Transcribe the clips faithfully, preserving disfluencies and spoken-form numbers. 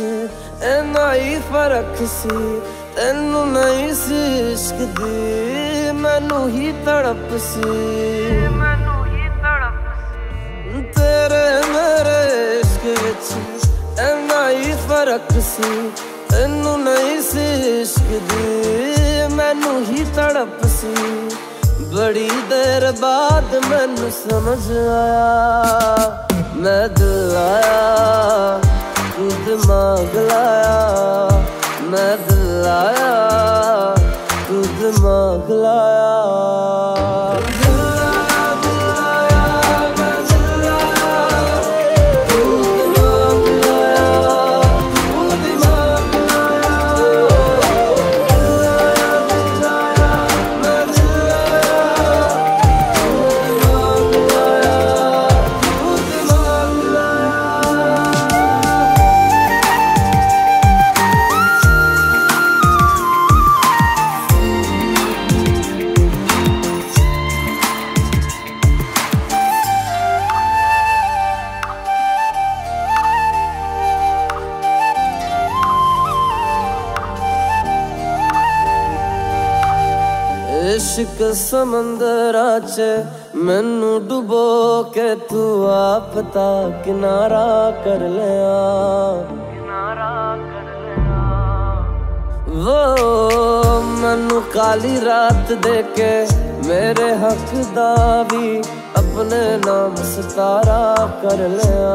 इन्ना ही फर्क सी, तेनू नहीं सी इश्क दी, मैनू ही तड़प सी, मैनू ही तड़प सी। तेरे मेरे इश्क विच इन्ना ही फर्क सी, तेनू नहीं सी इश्क दी, मैनू ही तड़प सी। बड़ी देर बाद मैनू समझ आया, मैं दिल आया तू दिमाग लाया, मैं दिल आया तू दिमाग लाया। इश्क समंदरा च मैनू डुबो के तू आप ता किनारा कर लिया, किनारा कर लिया। वो मैनू काली रात दे के मेरे हक दा भी अपने नाम सितारा कर लिया।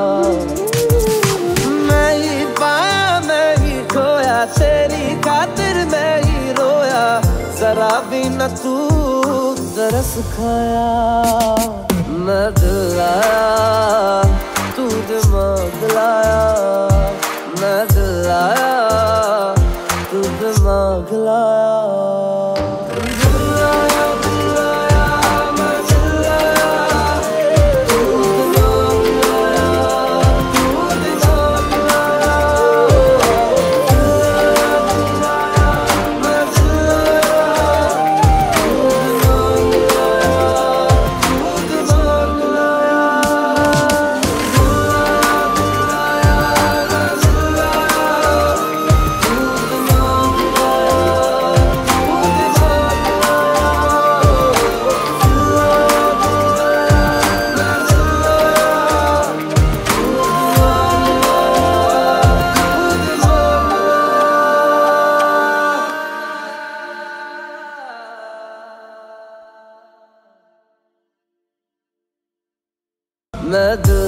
मैं ही पाया मैं ही खोया, तेरी खातिर मैं ही रोया, जरा भी न तू तरस खाया। मैं दिल आया तू दिमाग लाया, मैं दिल आया तू दिमाग लाया। मैं